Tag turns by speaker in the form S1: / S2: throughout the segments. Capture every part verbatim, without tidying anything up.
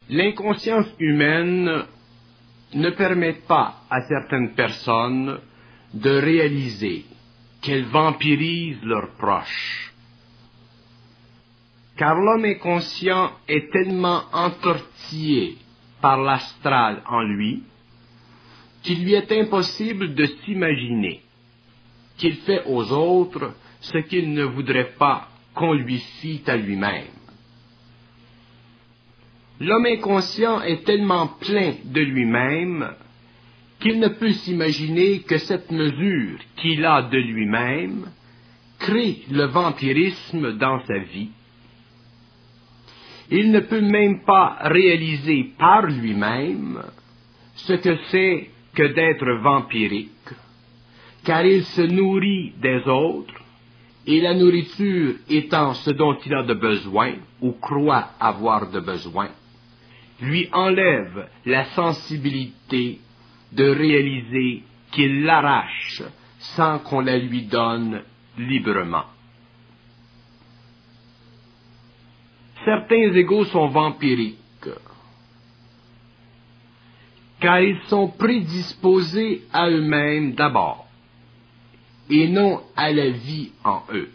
S1: L'inconscience humaine ne permet pas à certaines personnes de réaliser qu'elles vampirisent leurs proches. Car l'homme inconscient est tellement entortillé par l'astral en lui qu'il lui est impossible de s'imaginer qu'il fait aux autres ce qu'il ne voudrait pas qu'on lui fît à lui-même. L'homme inconscient est tellement plein de lui-même qu'il ne peut s'imaginer que cette mesure qu'il a de lui-même crée le vampirisme dans sa vie. Il ne peut même pas réaliser par lui-même ce que c'est que d'être vampirique, car il se nourrit des autres, et la nourriture étant ce dont il a de besoin, ou croit avoir de besoin, lui enlève la sensibilité de réaliser qu'il l'arrache sans qu'on la lui donne librement. Certains égos sont vampiriques, car ils sont prédisposés à eux-mêmes d'abord, et non à la vie en eux.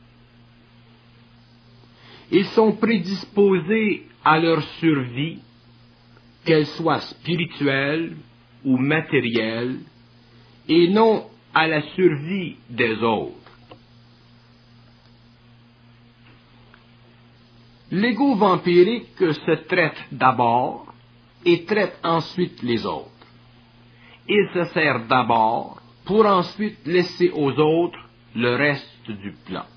S1: Ils sont prédisposés à leur survie, qu'elle soit spirituelle ou matérielle, et non à la survie des autres. L'ego vampirique se traite d'abord et traite ensuite les autres. Il se sert d'abord pour ensuite laisser aux autres le reste du plat.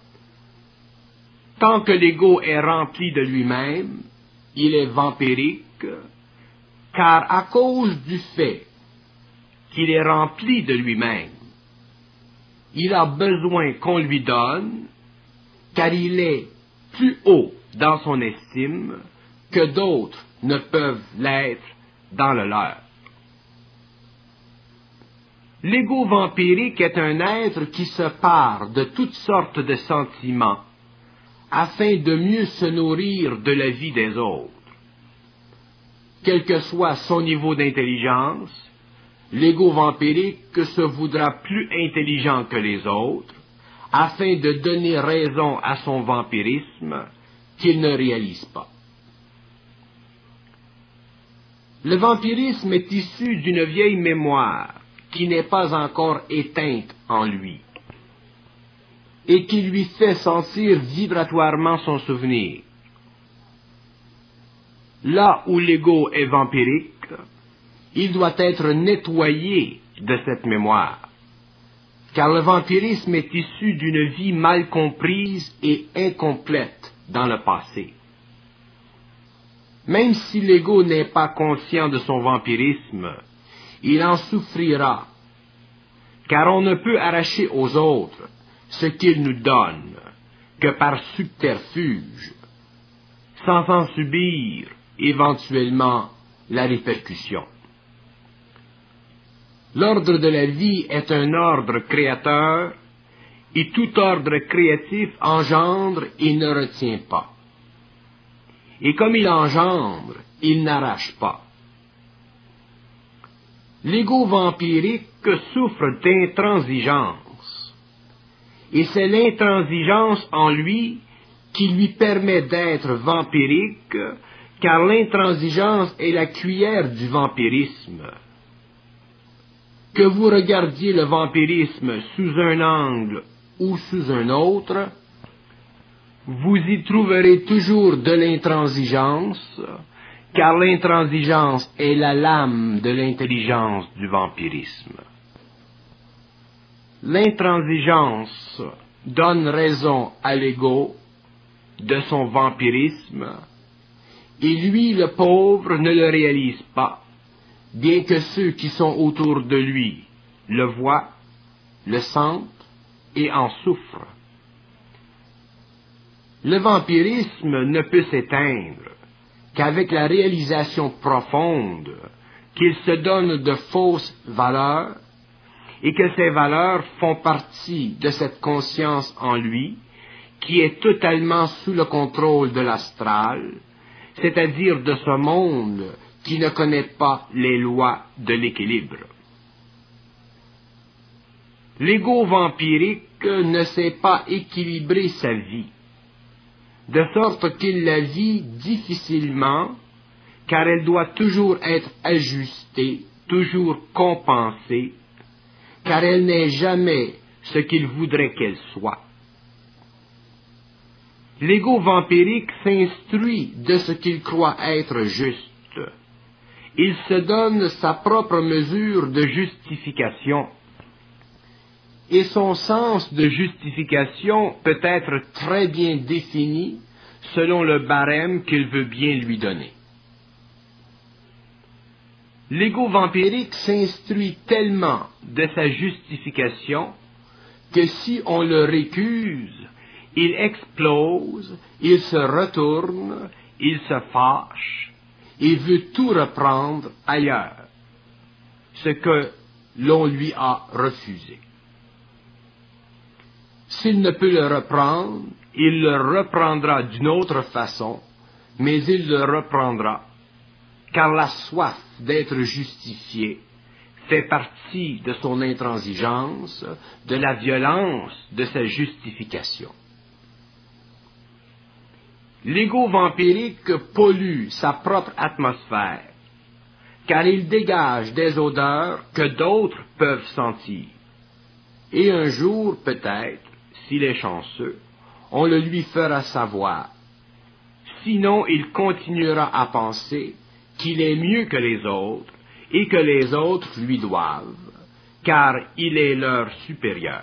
S1: Tant que l'ego est rempli de lui-même, il est vampirique, car à cause du fait qu'il est rempli de lui-même, il a besoin qu'on lui donne, car il est plus haut dans son estime que d'autres ne peuvent l'être dans le leur. L'ego vampirique est un être qui se pare de toutes sortes de sentiments afin de mieux se nourrir de la vie des autres. Quel que soit son niveau d'intelligence, l'ego vampirique se voudra plus intelligent que les autres afin de donner raison à son vampirisme qu'il ne réalise pas. Le vampirisme est issu d'une vieille mémoire qui n'est pas encore éteinte en lui et qui lui fait sentir vibratoirement son souvenir. Là où l'ego est vampirique, il doit être nettoyé de cette mémoire, car le vampirisme est issu d'une vie mal comprise et incomplète dans le passé. Même si l'ego n'est pas conscient de son vampirisme, il en souffrira, car on ne peut arracher aux autres ce qu'ils nous donnent que par subterfuge, sans en subir éventuellement la répercussion. L'ordre de la vie est un ordre créateur, et tout ordre créatif engendre et ne retient pas. Et comme il engendre, il n'arrache pas. L'ego vampirique souffre d'intransigeance, et c'est l'intransigeance en lui qui lui permet d'être vampirique, car l'intransigeance est la cuillère du vampirisme. Que vous regardiez le vampirisme sous un angle ou sous un autre, vous y trouverez toujours de l'intransigeance, car l'intransigeance est la lame de l'intelligence du vampirisme. L'intransigeance donne raison à l'ego de son vampirisme, et lui, le pauvre, ne le réalise pas, bien que ceux qui sont autour de lui le voient, le sentent et en souffrent. Le vampirisme ne peut s'éteindre qu'avec la réalisation profonde qu'il se donne de fausses valeurs et que ces valeurs font partie de cette conscience en lui qui est totalement sous le contrôle de l'astral, c'est-à-dire de ce monde qui ne connaît pas les lois de l'équilibre. L'ego vampirique ne sait pas équilibrer sa vie, de sorte qu'il la vit difficilement, car elle doit toujours être ajustée, toujours compensée, car elle n'est jamais ce qu'il voudrait qu'elle soit. L'ego vampirique s'instruit de ce qu'il croit être juste. Il se donne sa propre mesure de justification. Et son sens de justification peut être très bien défini selon le barème qu'il veut bien lui donner. L'ego vampirique s'instruit tellement de sa justification que si on le récuse, il explose, il se retourne, il se fâche, il veut tout reprendre ailleurs, ce que l'on lui a refusé. S'il ne peut le reprendre, il le reprendra d'une autre façon, mais il le reprendra, car la soif d'être justifié fait partie de son intransigeance, de la violence de sa justification. L'ego vampirique pollue sa propre atmosphère, car il dégage des odeurs que d'autres peuvent sentir. Et un jour, peut-être, s'il est chanceux, on le lui fera savoir. Sinon, il continuera à penser qu'il est mieux que les autres et que les autres lui doivent, car il est leur supérieur.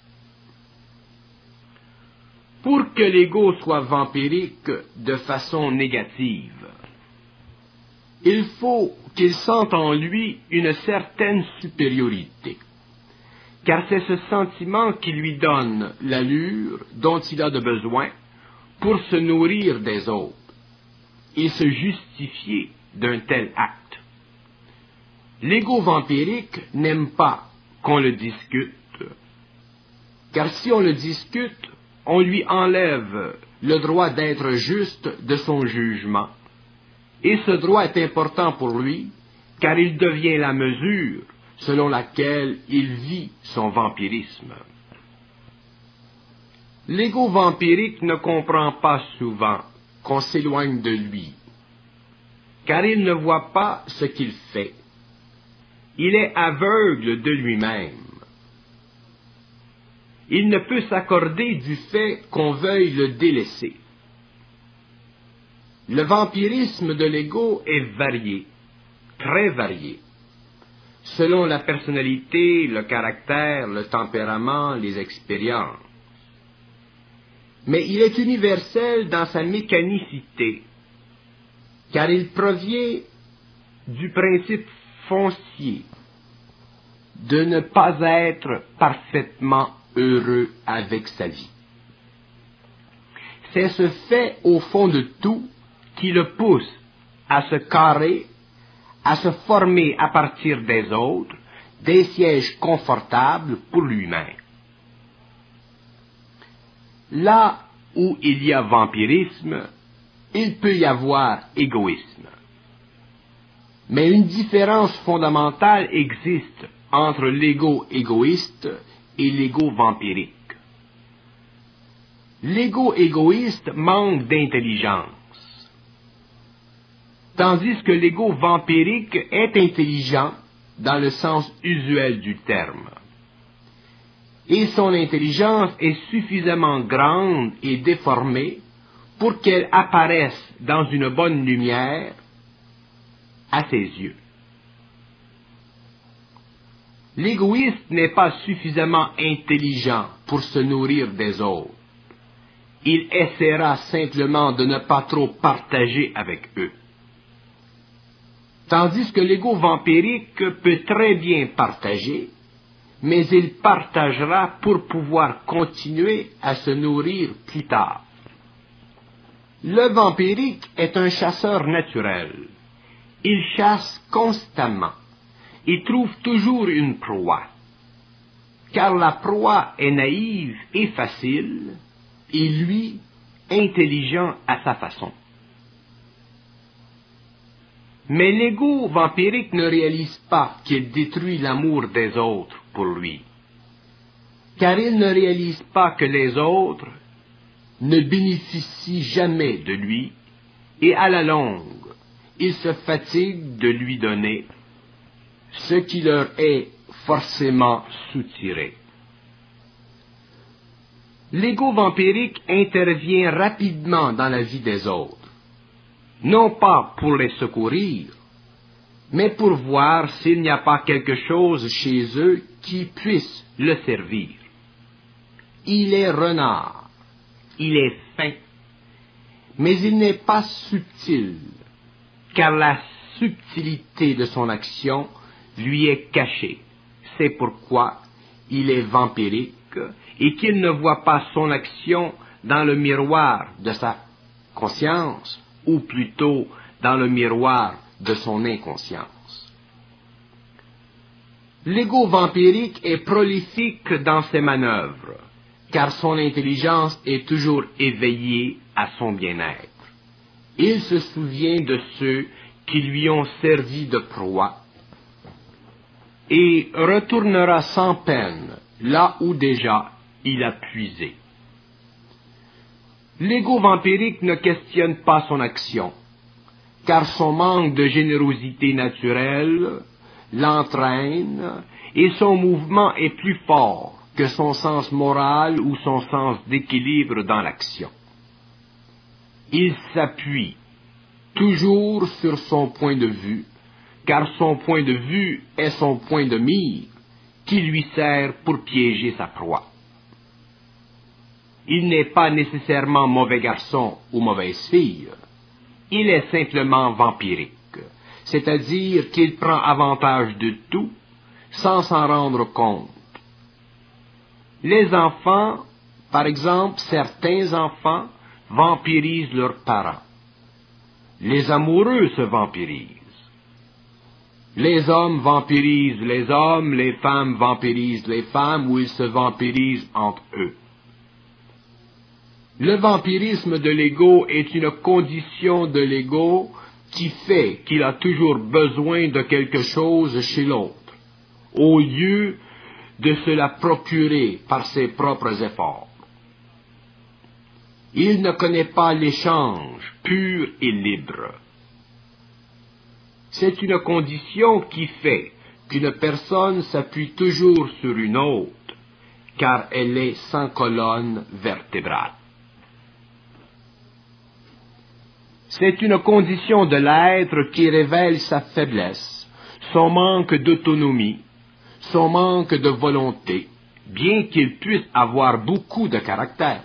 S1: Pour que l'ego soit vampirique de façon négative, il faut qu'il sente en lui une certaine supériorité, car c'est ce sentiment qui lui donne l'allure dont il a de besoin pour se nourrir des autres et se justifier d'un tel acte. L'ego vampirique n'aime pas qu'on le discute, car si on le discute, on lui enlève le droit d'être juste de son jugement, et ce droit est important pour lui, car il devient la mesure selon laquelle il vit son vampirisme. L'ego vampirique ne comprend pas souvent qu'on s'éloigne de lui, car il ne voit pas ce qu'il fait. Il est aveugle de lui-même. Il ne peut s'accorder du fait qu'on veuille le délaisser. Le vampirisme de l'ego est varié, très varié, selon la personnalité, le caractère, le tempérament, les expériences. Mais il est universel dans sa mécanicité, car il provient du principe foncier de ne pas être parfaitement heureux avec sa vie. C'est ce fait au fond de tout qui le pousse à se carrer, à se former à partir des autres des sièges confortables pour lui-même. Là où il y a vampirisme, il peut y avoir égoïsme. Mais une différence fondamentale existe entre l'ego égoïste et l'ego vampirique. L'ego égoïste manque d'intelligence, tandis que l'ego vampirique est intelligent dans le sens usuel du terme. Et son intelligence est suffisamment grande et déformée pour qu'elle apparaisse dans une bonne lumière à ses yeux. L'égoïste n'est pas suffisamment intelligent pour se nourrir des autres. Il essaiera simplement de ne pas trop partager avec eux. Tandis que l'ego vampirique peut très bien partager, mais il partagera pour pouvoir continuer à se nourrir plus tard. Le vampirique est un chasseur naturel. Il chasse constamment. Il trouve toujours une proie, car la proie est naïve et facile, et lui, intelligent à sa façon. Mais l'ego vampirique ne réalise pas qu'il détruit l'amour des autres pour lui, car il ne réalise pas que les autres ne bénéficient jamais de lui, et à la longue, il se fatigue de lui donner ce qui leur est forcément soutiré. L'ego vampirique intervient rapidement dans la vie des autres, non pas pour les secourir, mais pour voir s'il n'y a pas quelque chose chez eux qui puisse le servir. Il est renard, il est fin, mais il n'est pas subtil, car la subtilité de son action lui est cachée. C'est pourquoi il est vampirique et qu'il ne voit pas son action dans le miroir de sa conscience, ou plutôt dans le miroir de son inconscience. L'ego vampirique est prolifique dans ses manœuvres, car son intelligence est toujours éveillée à son bien-être. Il se souvient de ceux qui lui ont servi de proie et retournera sans peine là où déjà il a puisé. L'ego vampirique ne questionne pas son action, car son manque de générosité naturelle l'entraîne et son mouvement est plus fort que son sens moral ou son sens d'équilibre dans l'action. Il s'appuie toujours sur son point de vue, car son point de vue est son point de mire qui lui sert pour piéger sa proie. Il n'est pas nécessairement mauvais garçon ou mauvaise fille, il est simplement vampirique, c'est-à-dire qu'il prend avantage de tout sans s'en rendre compte. Les enfants, par exemple, certains enfants vampirisent leurs parents. Les amoureux se vampirisent. Les hommes vampirisent les hommes, les femmes vampirisent les femmes, ou ils se vampirisent entre eux. Le vampirisme de l'ego est une condition de l'ego qui fait qu'il a toujours besoin de quelque chose chez l'autre, au lieu de se la procurer par ses propres efforts. Il ne connaît pas l'échange pur et libre. C'est une condition qui fait qu'une personne s'appuie toujours sur une autre, car elle est sans colonne vertébrale. C'est une condition de l'être qui révèle sa faiblesse, son manque d'autonomie, son manque de volonté, bien qu'il puisse avoir beaucoup de caractère.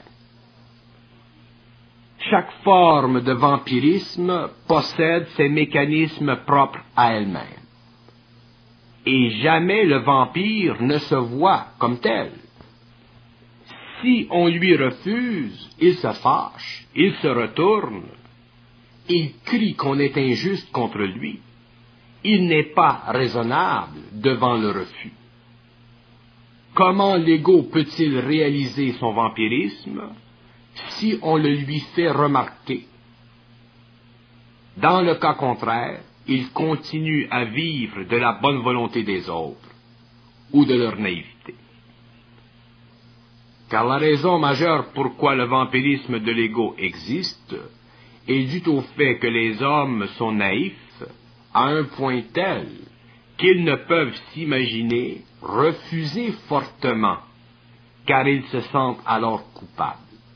S1: Chaque forme de vampirisme possède ses mécanismes propres à elle-même. Et jamais le vampire ne se voit comme tel. Si on lui refuse, il se fâche, il se retourne, il crie qu'on est injuste contre lui. Il n'est pas raisonnable devant le refus. Comment l'ego peut-il réaliser son vampirisme si on le lui fait remarquer? Dans le cas contraire, il continue à vivre de la bonne volonté des autres ou de leur naïveté. Car la raison majeure pourquoi le vampirisme de l'ego existe est due au fait que les hommes sont naïfs à un point tel qu'ils ne peuvent s'imaginer refuser fortement, car ils se sentent alors coupables.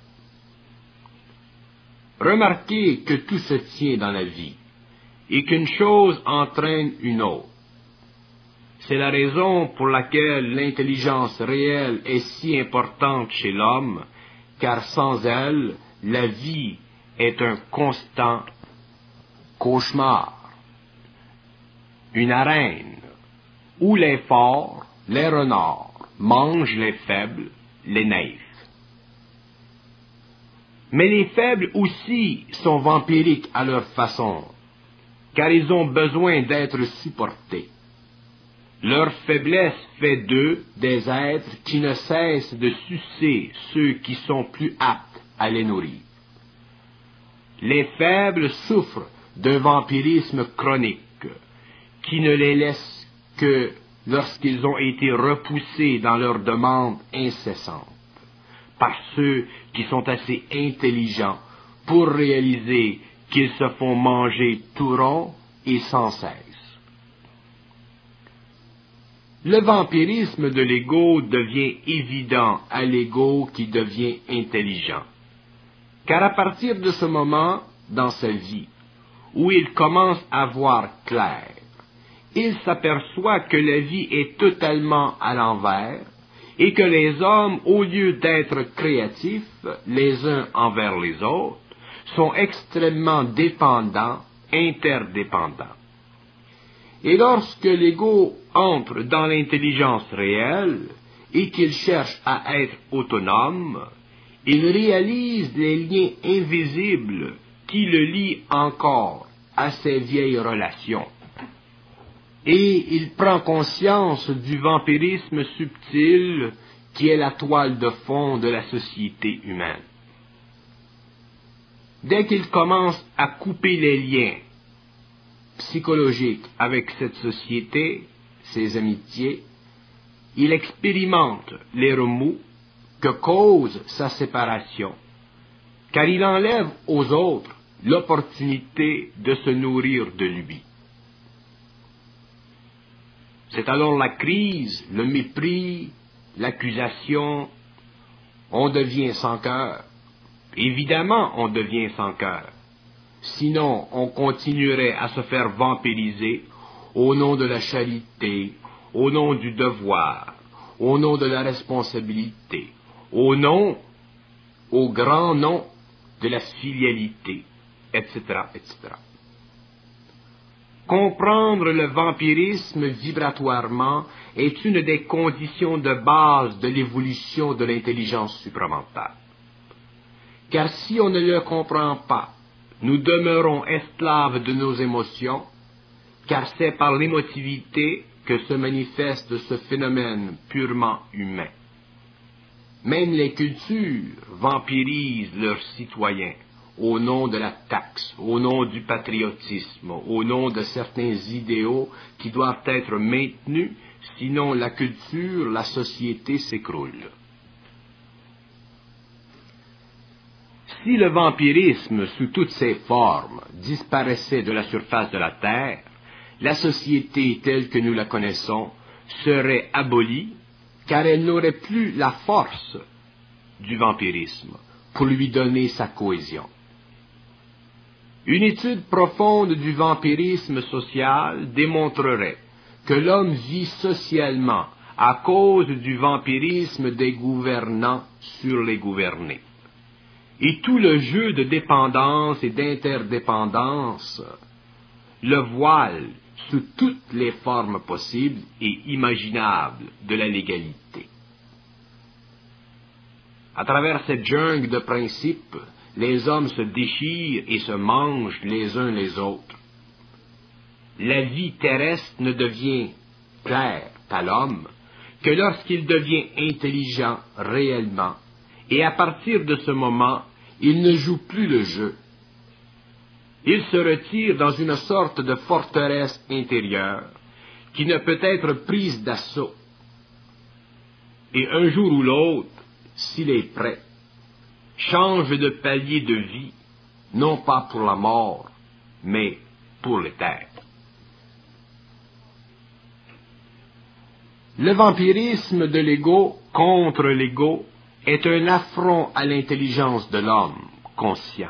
S1: Remarquez que tout se tient dans la vie, et qu'une chose entraîne une autre. C'est la raison pour laquelle l'intelligence réelle est si importante chez l'homme, car sans elle, la vie est un constant cauchemar, une arène où les forts, les renards, mangent les faibles, les naïfs. Mais les faibles aussi sont vampiriques à leur façon, car ils ont besoin d'être supportés. Leur faiblesse fait d'eux des êtres qui ne cessent de sucer ceux qui sont plus aptes à les nourrir. Les faibles souffrent d'un vampirisme chronique, qui ne les laisse que lorsqu'ils ont été repoussés dans leurs demandes incessantes, par ceux qui sont assez intelligents pour réaliser qu'ils se font manger tout rond et sans cesse. Le vampirisme de l'ego devient évident à l'ego qui devient intelligent, car à partir de ce moment dans sa vie, où il commence à voir clair, il s'aperçoit que la vie est totalement à l'envers et que les hommes, au lieu d'être créatifs les uns envers les autres, sont extrêmement dépendants, interdépendants. Et lorsque l'ego entre dans l'intelligence réelle et qu'il cherche à être autonome, il réalise les liens invisibles qui le lient encore à ses vieilles relations. Et il prend conscience du vampirisme subtil qui est la toile de fond de la société humaine. Dès qu'il commence à couper les liens psychologiques avec cette société, ses amitiés, il expérimente les remous que cause sa séparation, car il enlève aux autres l'opportunité de se nourrir de lui. C'est alors la crise, le mépris, l'accusation. On devient sans cœur. Évidemment, on devient sans cœur. Sinon, on continuerait à se faire vampiriser au nom de la charité, au nom du devoir, au nom de la responsabilité, au nom, au grand nom de la filialité, et cetera, et cetera. Comprendre le vampirisme vibratoirement est une des conditions de base de l'évolution de l'intelligence supramentale. Car si on ne le comprend pas, nous demeurons esclaves de nos émotions, car c'est par l'émotivité que se manifeste ce phénomène purement humain. Même les cultures vampirisent leurs citoyens au nom de la taxe, au nom du patriotisme, au nom de certains idéaux qui doivent être maintenus, sinon la culture, la société s'écroule. Si le vampirisme, sous toutes ses formes, disparaissait de la surface de la Terre, la société telle que nous la connaissons serait abolie, car elle n'aurait plus la force du vampirisme pour lui donner sa cohésion. Une étude profonde du vampirisme social démontrerait que l'homme vit socialement à cause du vampirisme des gouvernants sur les gouvernés. Et tout le jeu de dépendance et d'interdépendance le voile sous toutes les formes possibles et imaginables de la légalité. À travers cette jungle de principes, les hommes se déchirent et se mangent les uns les autres. La vie terrestre ne devient claire à l'homme que lorsqu'il devient intelligent réellement, et à partir de ce moment, il ne joue plus le jeu. Il se retire dans une sorte de forteresse intérieure qui ne peut être prise d'assaut. Et un jour ou l'autre, s'il est prêt, change de palier de vie, non pas pour la mort, mais pour l'éther. Le vampirisme de l'ego contre l'ego est un affront à l'intelligence de l'homme conscient.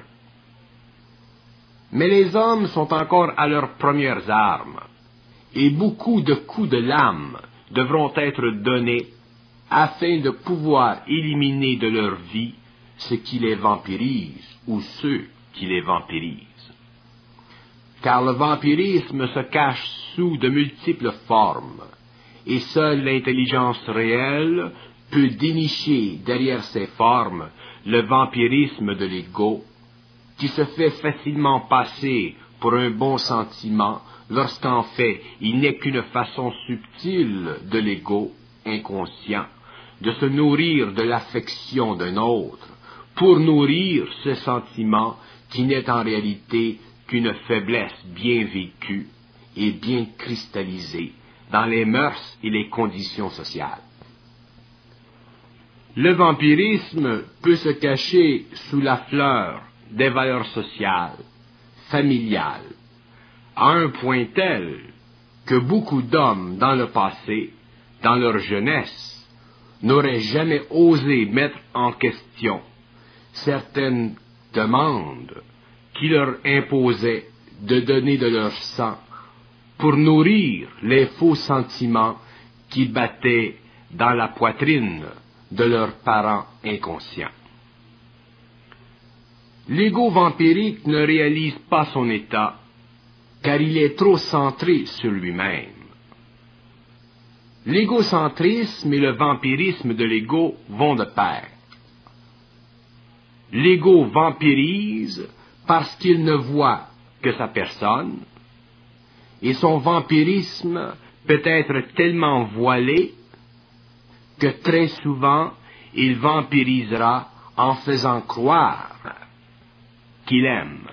S1: Mais les hommes sont encore à leurs premières armes, et beaucoup de coups de lame devront être donnés afin de pouvoir éliminer de leur vie ce qui les vampirise ou ceux qui les vampirisent. Car le vampirisme se cache sous de multiples formes, et seule l'intelligence réelle peut dénicher derrière ces formes le vampirisme de l'ego, qui se fait facilement passer pour un bon sentiment lorsqu'en fait il n'est qu'une façon subtile de l'ego inconscient de se nourrir de l'affection d'un autre pour nourrir ce sentiment qui n'est en réalité qu'une faiblesse bien vécue et bien cristallisée dans les mœurs et les conditions sociales. Le vampirisme peut se cacher sous la fleur des valeurs sociales, familiales, à un point tel que beaucoup d'hommes dans le passé, dans leur jeunesse, n'auraient jamais osé mettre en question certaines demandes qui leur imposaient de donner de leur sang pour nourrir les faux sentiments qui battaient dans la poitrine de leurs parents inconscients. L'ego vampirique ne réalise pas son état, car il est trop centré sur lui-même. L'égocentrisme et le vampirisme de l'ego vont de pair. L'ego vampirise parce qu'il ne voit que sa personne, et son vampirisme peut être tellement voilé que très souvent il vampirisera en faisant croire qu'il aime.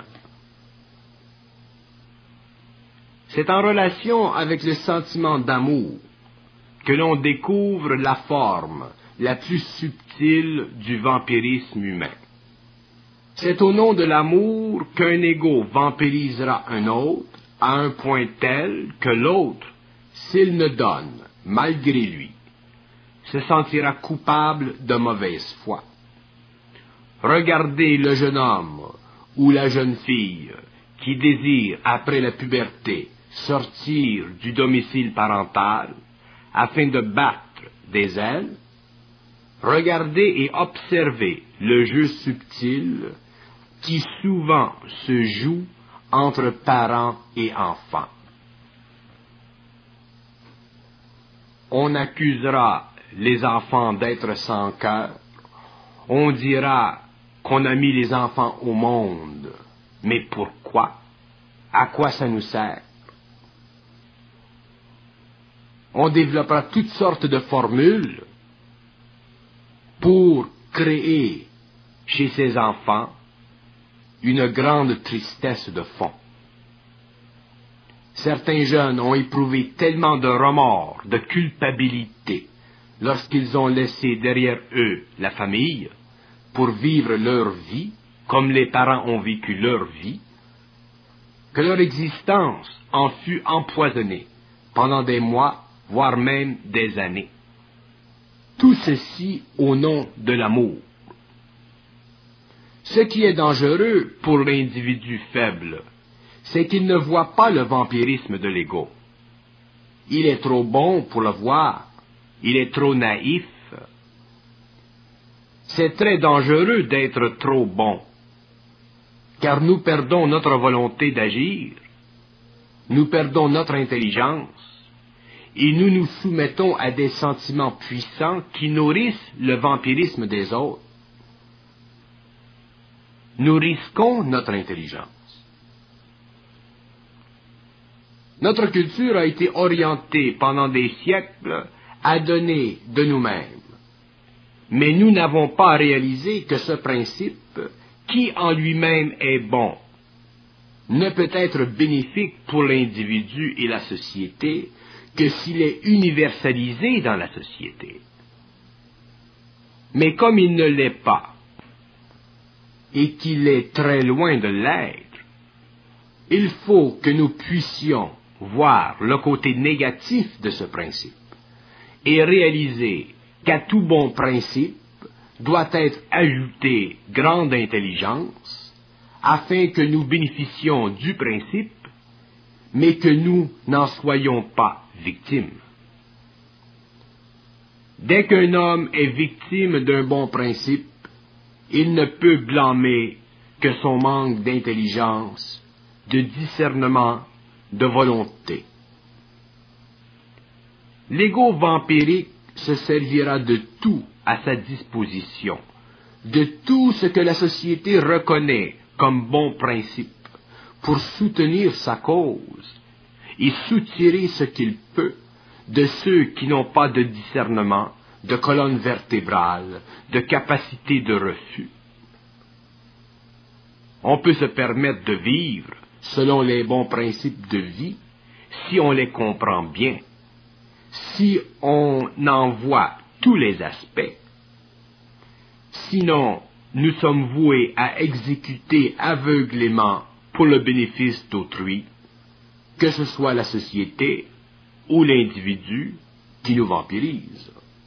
S1: C'est en relation avec le sentiment d'amour que l'on découvre la forme la plus subtile du vampirisme humain. C'est au nom de l'amour qu'un ego vampirisera un autre à un point tel que l'autre, s'il ne donne, malgré lui, se sentira coupable de mauvaise foi. Regardez le jeune homme ou la jeune fille qui désire, après la puberté, sortir du domicile parental afin de battre des ailes. Regardez et observez le jeu subtil qui souvent se joue entre parents et enfants. On accusera les enfants d'être sans cœur, on dira qu'on a mis les enfants au monde, mais pourquoi? À quoi ça nous sert? On développera toutes sortes de formules pour créer chez ces enfants une grande tristesse de fond. Certains jeunes ont éprouvé tellement de remords, de culpabilité, lorsqu'ils ont laissé derrière eux la famille, pour vivre leur vie, comme les parents ont vécu leur vie, que leur existence en fut empoisonnée pendant des mois, voire même des années. Tout ceci au nom de l'amour. Ce qui est dangereux pour l'individu faible, c'est qu'il ne voit pas le vampirisme de l'ego. Il est trop bon pour le voir, il est trop naïf. C'est très dangereux d'être trop bon, car nous perdons notre volonté d'agir, nous perdons notre intelligence, et nous nous soumettons à des sentiments puissants qui nourrissent le vampirisme des autres. Nous risquons notre intelligence. Notre culture a été orientée pendant des siècles à donner de nous-mêmes. Mais nous n'avons pas réalisé que ce principe, qui en lui-même est bon, ne peut être bénéfique pour l'individu et la société que s'il est universalisé dans la société. Mais comme il ne l'est pas, et qu'il est très loin de l'être, il faut que nous puissions voir le côté négatif de ce principe et réaliser qu'à tout bon principe doit être ajoutée grande intelligence afin que nous bénéficions du principe, mais que nous n'en soyons pas victimes. Dès qu'un homme est victime d'un bon principe, il ne peut blâmer que son manque d'intelligence, de discernement, de volonté. L'ego vampirique se servira de tout à sa disposition, de tout ce que la société reconnaît comme bon principe, pour soutenir sa cause et soutirer ce qu'il peut de ceux qui n'ont pas de discernement, de colonne vertébrale, de capacité de refus. On peut se permettre de vivre selon les bons principes de vie, si on les comprend bien, si on en voit tous les aspects. Sinon, nous sommes voués à exécuter aveuglément pour le bénéfice d'autrui, que ce soit la société ou l'individu qui nous vampirise.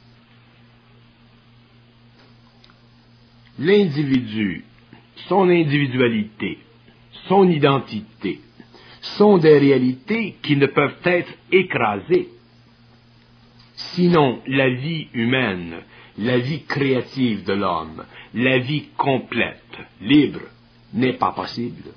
S1: L'individu, son individualité, son identité, sont des réalités qui ne peuvent être écrasées. Sinon, la vie humaine, la vie créative de l'homme, la vie complète, libre, n'est pas possible.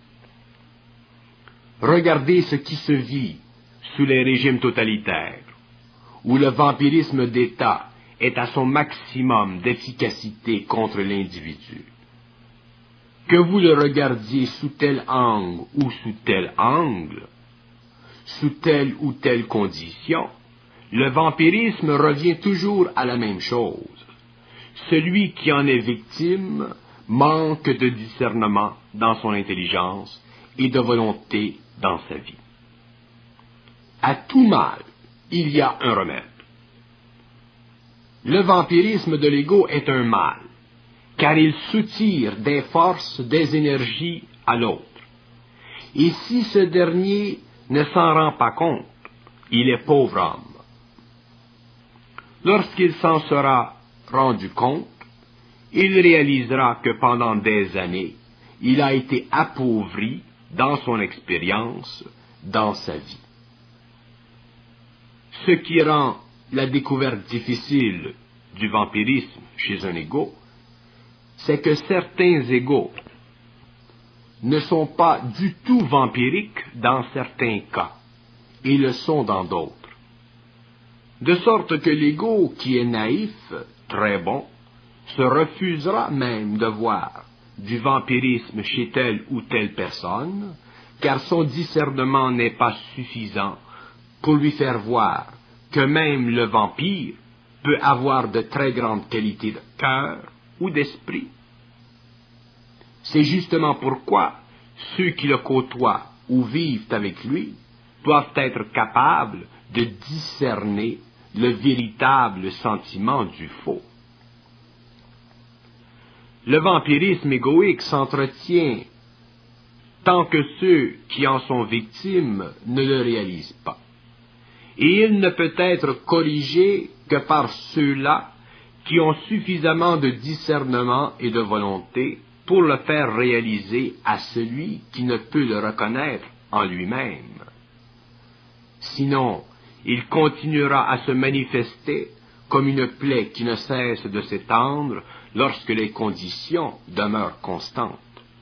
S1: Regardez ce qui se vit sous les régimes totalitaires, où le vampirisme d'État est à son maximum d'efficacité contre l'individu. Que vous le regardiez sous tel angle ou sous tel angle, sous telle ou telle condition, le vampirisme revient toujours à la même chose. Celui qui en est victime manque de discernement dans son intelligence et de volonté dans sa vie. À tout mal, il y a un remède. Le vampirisme de l'ego est un mal, car il soutire des forces, des énergies à l'autre. Et si ce dernier ne s'en rend pas compte, il est pauvre homme. Lorsqu'il s'en sera rendu compte, il réalisera que pendant des années, il a été appauvri dans son expérience, dans sa vie. Ce qui rend la découverte difficile du vampirisme chez un égo, c'est que certains égos ne sont pas du tout vampiriques dans certains cas, et le sont dans d'autres. De sorte que l'ego qui est naïf, très bon, se refusera même de voir du vampirisme chez telle ou telle personne, car son discernement n'est pas suffisant pour lui faire voir que même le vampire peut avoir de très grandes qualités de cœur ou d'esprit. C'est justement pourquoi ceux qui le côtoient ou vivent avec lui doivent être capables de discerner le véritable sentiment du faux. Le vampirisme égoïque s'entretient tant que ceux qui en sont victimes ne le réalisent pas. Et il ne peut être corrigé que par ceux-là qui ont suffisamment de discernement et de volonté pour le faire réaliser à celui qui ne peut le reconnaître en lui-même. Sinon, il continuera à se manifester comme une plaie qui ne cesse de s'étendre lorsque les conditions demeurent constantes.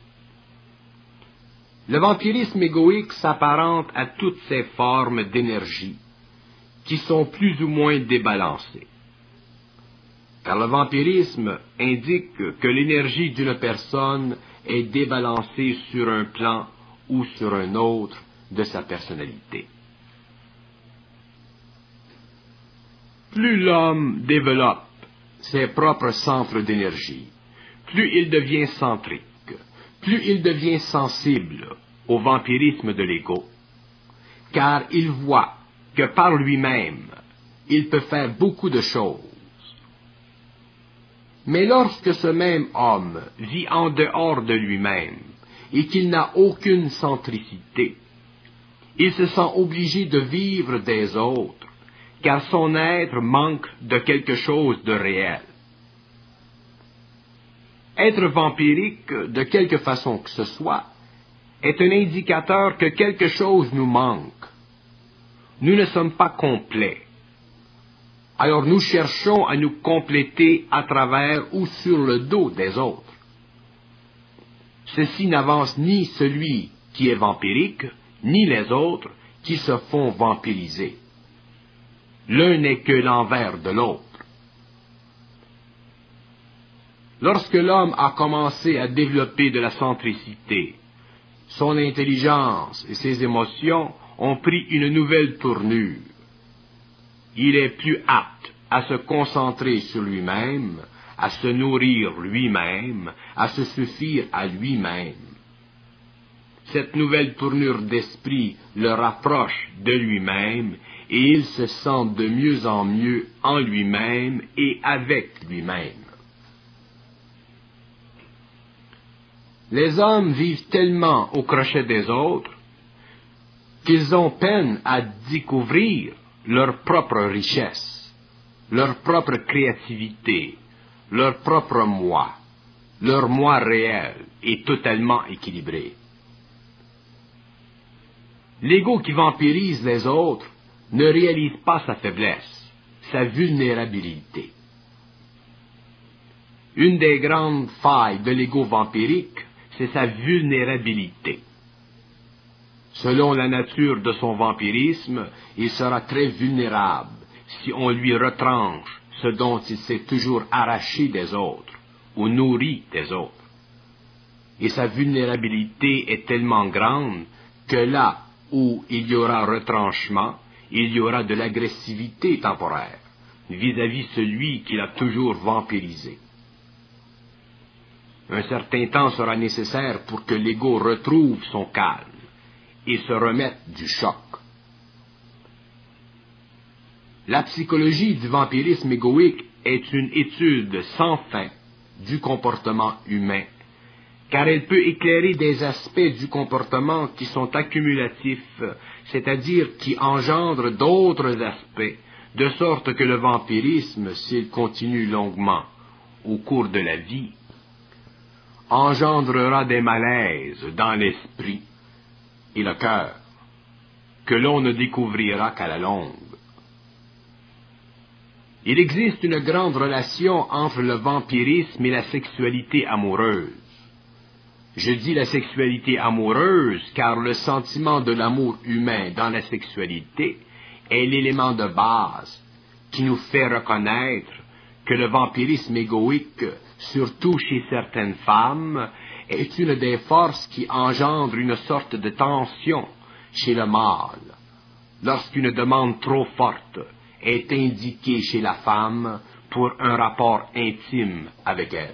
S1: Le vampirisme égoïque s'apparente à toutes ces formes d'énergie qui sont plus ou moins débalancées. Car le vampirisme indique que l'énergie d'une personne est débalancée sur un plan ou sur un autre de sa personnalité. Plus l'homme développe ses propres centres d'énergie, plus il devient centrique, plus il devient sensible au vampirisme de l'ego, car il voit que par lui-même, il peut faire beaucoup de choses. Mais lorsque ce même homme vit en dehors de lui-même et qu'il n'a aucune centricité, il se sent obligé de vivre des autres, car son être manque de quelque chose de réel. Être vampirique, de quelque façon que ce soit, est un indicateur que quelque chose nous manque. Nous ne sommes pas complets. Alors nous cherchons à nous compléter à travers ou sur le dos des autres. Ceci n'avance ni celui qui est vampirique, ni les autres qui se font vampiriser. L'un n'est que l'envers de l'autre. Lorsque l'homme a commencé à développer de la centricité, son intelligence et ses émotions ont pris une nouvelle tournure. Il est plus apte à se concentrer sur lui-même, à se nourrir lui-même, à se suffire à lui-même. Cette nouvelle tournure d'esprit le rapproche de lui-même et il se sent de mieux en mieux en lui-même et avec lui-même. Les hommes vivent tellement au crochet des autres qu'ils ont peine à découvrir leur propre richesse, leur propre créativité, leur propre moi, leur moi réel et totalement équilibré. L'ego qui vampirise les autres ne réalise pas sa faiblesse, sa vulnérabilité. Une des grandes failles de l'ego vampirique, c'est sa vulnérabilité. Selon la nature de son vampirisme, il sera très vulnérable si on lui retranche ce dont il s'est toujours arraché des autres ou nourri des autres. Et sa vulnérabilité est tellement grande que là où il y aura retranchement, il y aura de l'agressivité temporaire vis-à-vis celui qui l'a toujours vampirisé. Un certain temps sera nécessaire pour que l'ego retrouve son calme et se remette du choc. La psychologie du vampirisme égoïque est une étude sans fin du comportement humain, car elle peut éclairer des aspects du comportement qui sont accumulatifs, c'est-à-dire qui engendrent d'autres aspects, de sorte que le vampirisme, s'il continue longuement au cours de la vie, engendrera des malaises dans l'esprit et le cœur, que l'on ne découvrira qu'à la longue. Il existe une grande relation entre le vampirisme et la sexualité amoureuse. Je dis la sexualité amoureuse car le sentiment de l'amour humain dans la sexualité est l'élément de base qui nous fait reconnaître que le vampirisme égoïque, surtout chez certaines femmes, est une des forces qui engendre une sorte de tension chez le mâle, lorsqu'une demande trop forte est indiquée chez la femme pour un rapport intime avec elle.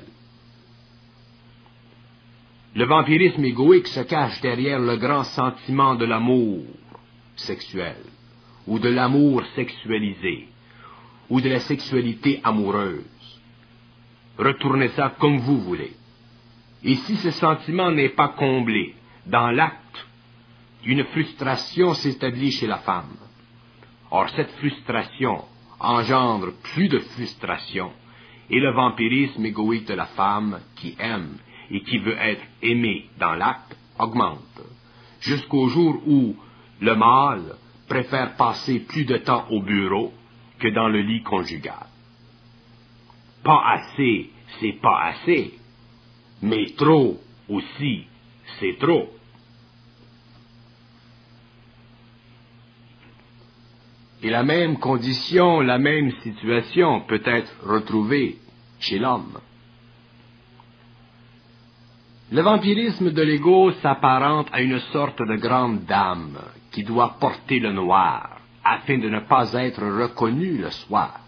S1: Le vampirisme égoïque se cache derrière le grand sentiment de l'amour sexuel, ou de l'amour sexualisé, ou de la sexualité amoureuse. Retournez ça comme vous voulez. Et si ce sentiment n'est pas comblé dans l'acte, une frustration s'établit chez la femme. Or, cette frustration engendre plus de frustration, et le vampirisme égoïque de la femme qui aime et qui veut être aimée dans l'acte augmente, jusqu'au jour où le mâle préfère passer plus de temps au bureau que dans le lit conjugal. Pas assez, c'est pas assez, mais trop aussi, c'est trop. Et la même condition, la même situation peut être retrouvée chez l'homme. Le vampirisme de l'ego s'apparente à une sorte de grande dame qui doit porter le noir afin de ne pas être reconnu le soir.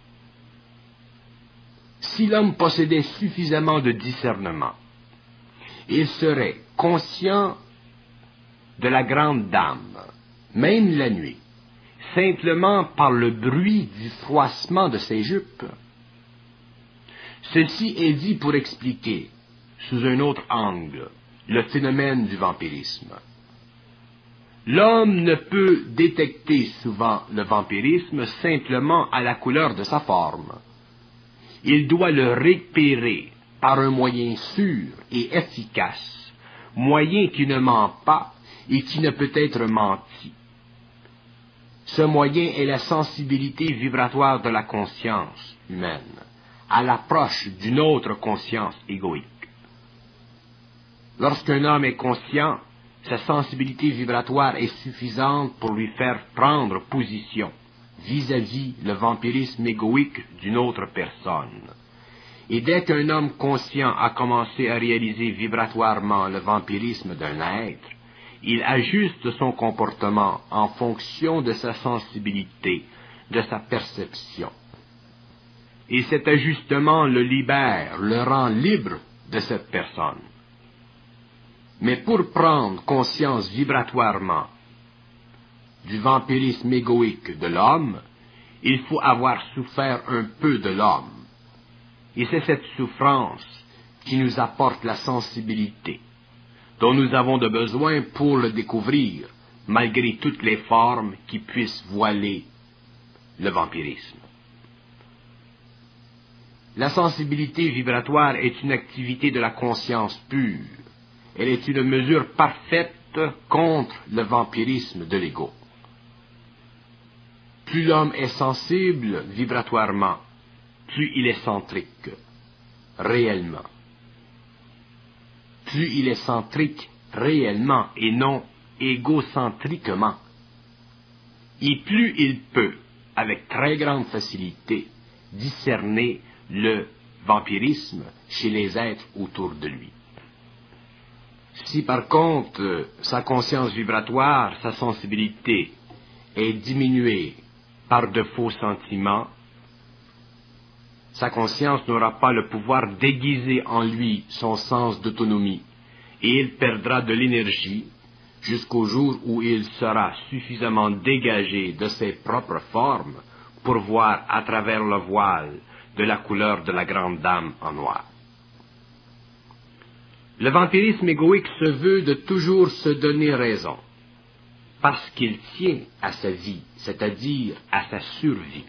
S1: Si l'homme possédait suffisamment de discernement, il serait conscient de la grande dame, même la nuit, simplement par le bruit du froissement de ses jupes. Ceci est dit pour expliquer, sous un autre angle, le phénomène du vampirisme. L'homme ne peut détecter souvent le vampirisme simplement à la couleur de sa forme. Il doit le repérer par un moyen sûr et efficace, moyen qui ne ment pas et qui ne peut être menti. Ce moyen est la sensibilité vibratoire de la conscience humaine, à l'approche d'une autre conscience égoïque. Lorsqu'un homme est conscient, sa sensibilité vibratoire est suffisante pour lui faire prendre position vis-à-vis le vampirisme égoïque d'une autre personne. Et dès qu'un homme conscient a commencé à réaliser vibratoirement le vampirisme d'un être, il ajuste son comportement en fonction de sa sensibilité, de sa perception. Et cet ajustement le libère, le rend libre de cette personne. Mais pour prendre conscience vibratoirement du vampirisme égoïque de l'homme, il faut avoir souffert un peu de l'homme. Et c'est cette souffrance qui nous apporte la sensibilité dont nous avons de besoin pour le découvrir, malgré toutes les formes qui puissent voiler le vampirisme. La sensibilité vibratoire est une activité de la conscience pure. Elle est une mesure parfaite contre le vampirisme de l'ego. Plus l'homme est sensible vibratoirement, plus il est centrique, réellement. Plus il est centrique réellement et non égocentriquement. Et plus il peut, avec très grande facilité, discerner le vampirisme chez les êtres autour de lui. Si par contre sa conscience vibratoire, sa sensibilité est diminuée par de faux sentiments, sa conscience n'aura pas le pouvoir d'aiguiser en lui son sens d'autonomie, et il perdra de l'énergie jusqu'au jour où il sera suffisamment dégagé de ses propres formes pour voir à travers le voile de la couleur de la grande dame en noir. Le vampirisme égoïque se veut de toujours se donner raison, parce qu'il tient à sa vie, c'est-à-dire à sa survie.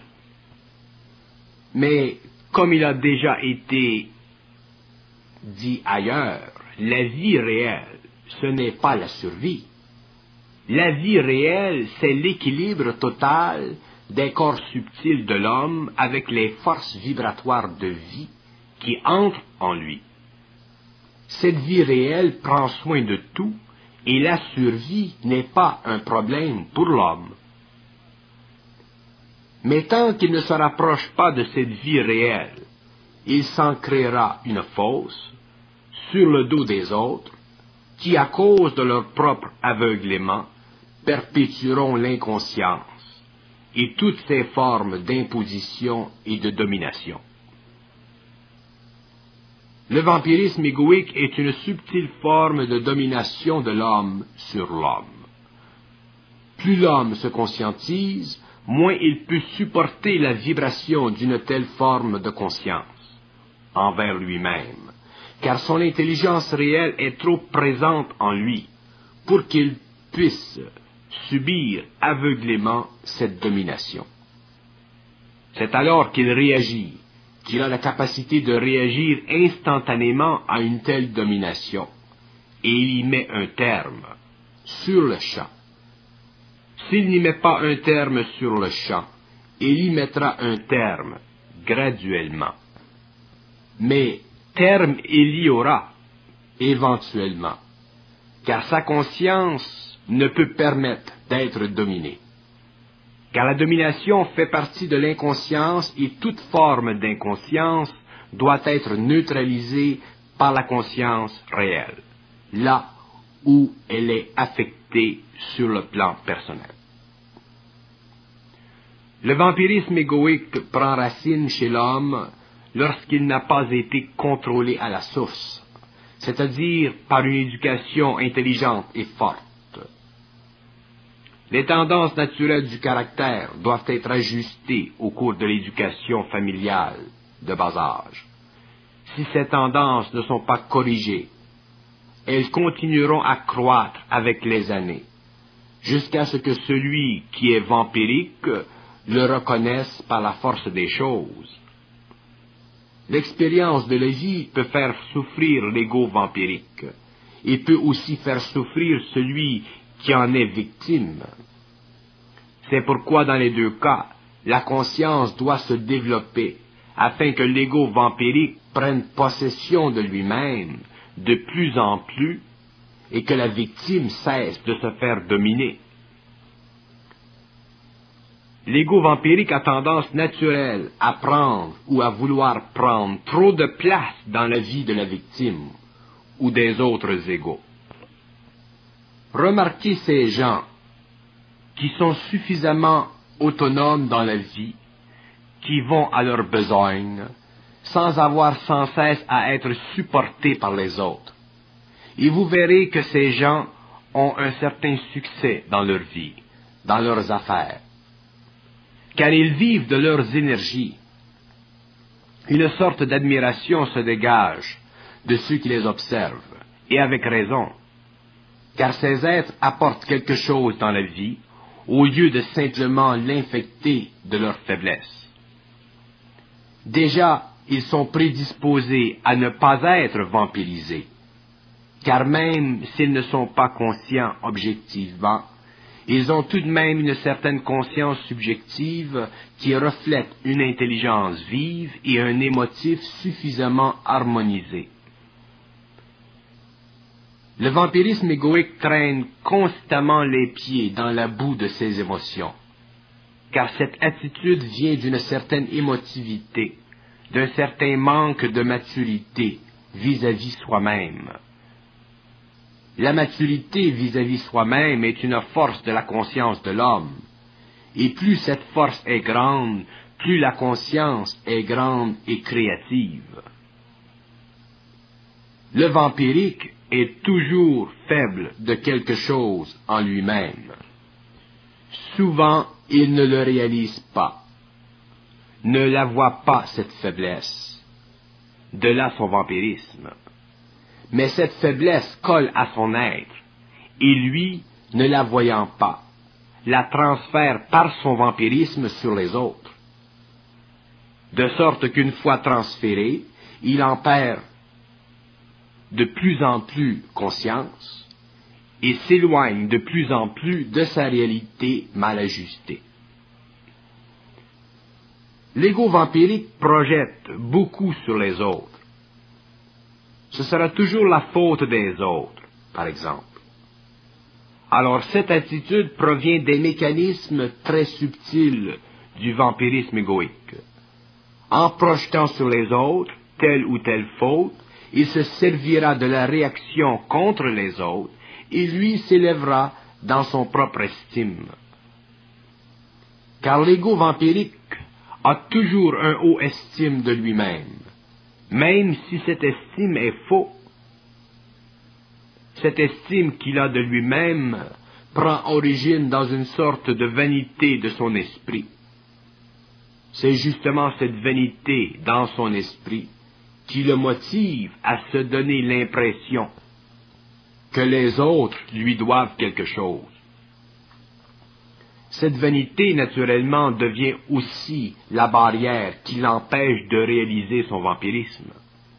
S1: Mais, comme il a déjà été dit ailleurs, la vie réelle, ce n'est pas la survie. La vie réelle, c'est l'équilibre total des corps subtils de l'homme avec les forces vibratoires de vie qui entrent en lui. Cette vie réelle prend soin de tout, et la survie n'est pas un problème pour l'homme. Mais tant qu'il ne se rapproche pas de cette vie réelle, il s'en créera une fausse sur le dos des autres, qui, à cause de leur propre aveuglement, perpétueront l'inconscience et toutes ces formes d'imposition et de domination. Le vampirisme égoïque est une subtile forme de domination de l'homme sur l'homme. Plus l'homme se conscientise, moins il peut supporter la vibration d'une telle forme de conscience envers lui-même, car son intelligence réelle est trop présente en lui pour qu'il puisse subir aveuglément cette domination. C'est alors qu'il réagit, qu'il a la capacité de réagir instantanément à une telle domination, et il y met un terme sur le champ. S'il n'y met pas un terme sur le champ, il y mettra un terme graduellement. Mais terme il y aura, éventuellement, car sa conscience ne peut permettre d'être dominée. Car la domination fait partie de l'inconscience et toute forme d'inconscience doit être neutralisée par la conscience réelle, là où elle est affectée sur le plan personnel. Le vampirisme égoïque prend racine chez l'homme lorsqu'il n'a pas été contrôlé à la source, c'est-à-dire par une éducation intelligente et forte. Les tendances naturelles du caractère doivent être ajustées au cours de l'éducation familiale de bas âge. Si ces tendances ne sont pas corrigées, elles continueront à croître avec les années, jusqu'à ce que celui qui est vampirique le reconnaisse par la force des choses. L'expérience de la vie peut faire souffrir l'ego vampirique, et peut aussi faire souffrir celui qui en est victime. C'est pourquoi dans les deux cas, la conscience doit se développer afin que l'ego vampirique prenne possession de lui-même de plus en plus et que la victime cesse de se faire dominer. L'ego vampirique a tendance naturelle à prendre ou à vouloir prendre trop de place dans la vie de la victime ou des autres égos. Remarquez ces gens qui sont suffisamment autonomes dans la vie, qui vont à leurs besoins, sans avoir sans cesse à être supportés par les autres. et vous verrez que ces gens ont un certain succès dans leur vie, dans leurs affaires, car ils vivent de leurs énergies. Une sorte d'admiration se dégage de ceux qui les observent, et avec raison, car ces êtres apportent quelque chose dans la vie, au lieu de simplement l'infecter de leur faiblesse. Déjà, ils sont prédisposés à ne pas être vampirisés, car même s'ils ne sont pas conscients objectivement, ils ont tout de même une certaine conscience subjective qui reflète une intelligence vive et un émotif suffisamment harmonisé. Le vampirisme égoïque traîne constamment les pieds dans la boue de ses émotions, car cette attitude vient d'une certaine émotivité, d'un certain manque de maturité vis-à-vis soi-même. La maturité vis-à-vis soi-même est une force de la conscience de l'homme, et plus cette force est grande, plus la conscience est grande et créative. Le vampirique est toujours faible de quelque chose en lui-même. Souvent, il ne le réalise pas, ne la voit pas cette faiblesse, de là son vampirisme. Mais cette faiblesse colle à son être, et lui, ne la voyant pas, la transfère par son vampirisme sur les autres. De sorte qu'une fois transféré, il en perd de plus en plus conscience, et s'éloigne de plus en plus de sa réalité mal ajustée. L'ego vampirique projette beaucoup sur les autres. Ce sera toujours la faute des autres, par exemple. Alors cette attitude provient des mécanismes très subtils du vampirisme égoïque. En projetant sur les autres telle ou telle faute, il se servira de la réaction contre les autres et lui s'élèvera dans son propre estime. Car l'ego vampirique a toujours un haut estime de lui-même, même si cette estime est faux. Cette estime qu'il a de lui-même prend origine dans une sorte de vanité de son esprit. C'est justement cette vanité dans son esprit qui le motive à se donner l'impression que les autres lui doivent quelque chose. Cette vanité, naturellement, devient aussi la barrière qui l'empêche de réaliser son vampirisme.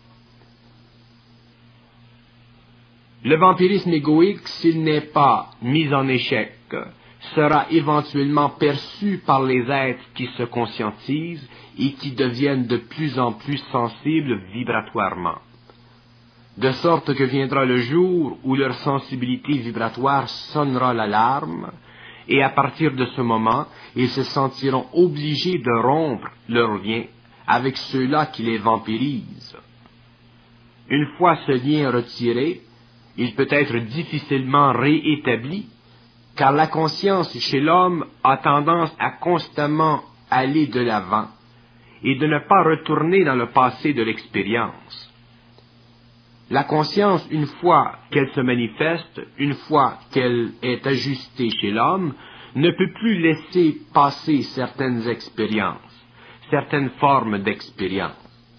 S1: Le vampirisme égoïque, s'il n'est pas mis en échec, sera éventuellement perçu par les êtres qui se conscientisent et qui deviennent de plus en plus sensibles vibratoirement. De sorte que viendra le jour où leur sensibilité vibratoire sonnera l'alarme, et à partir de ce moment, ils se sentiront obligés de rompre leur lien avec ceux-là qui les vampirisent. Une fois ce lien retiré, il peut être difficilement réétabli, car la conscience chez l'homme a tendance à constamment aller de l'avant et de ne pas retourner dans le passé de l'expérience. La conscience, une fois qu'elle se manifeste, une fois qu'elle est ajustée chez l'homme, ne peut plus laisser passer certaines expériences, certaines formes d'expérience.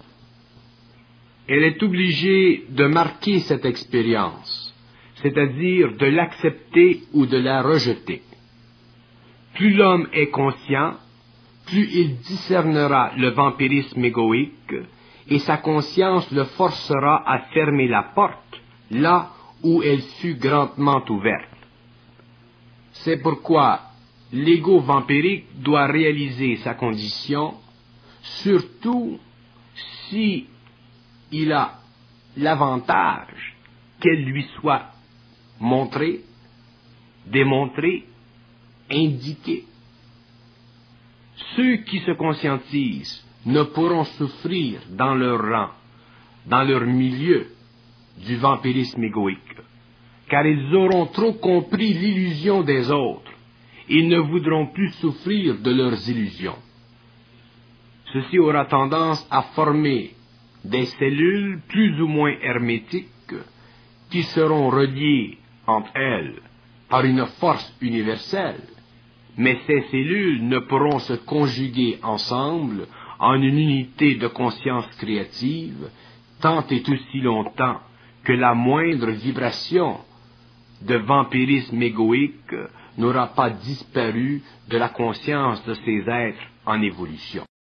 S1: Elle est obligée de marquer cette expérience, c'est-à-dire de l'accepter ou de la rejeter. Plus l'homme est conscient, plus il discernera le vampirisme égoïque, et sa conscience le forcera à fermer la porte là où elle fut grandement ouverte. C'est pourquoi l'ego vampirique doit réaliser sa condition, surtout si il a l'avantage qu'elle lui soit montrée, démontrée, indiquée. Ceux qui se conscientisent ne pourront souffrir dans leur rang, dans leur milieu, du vampirisme égoïque, car ils auront trop compris l'illusion des autres, et ne voudront plus souffrir de leurs illusions. Ceci aura tendance à former des cellules plus ou moins hermétiques, qui seront reliées entre elles par une force universelle, mais ces cellules ne pourront se conjuguer ensemble en une unité de conscience créative tant et aussi longtemps que la moindre vibration de vampirisme égoïque n'aura pas disparu de la conscience de ces êtres en évolution.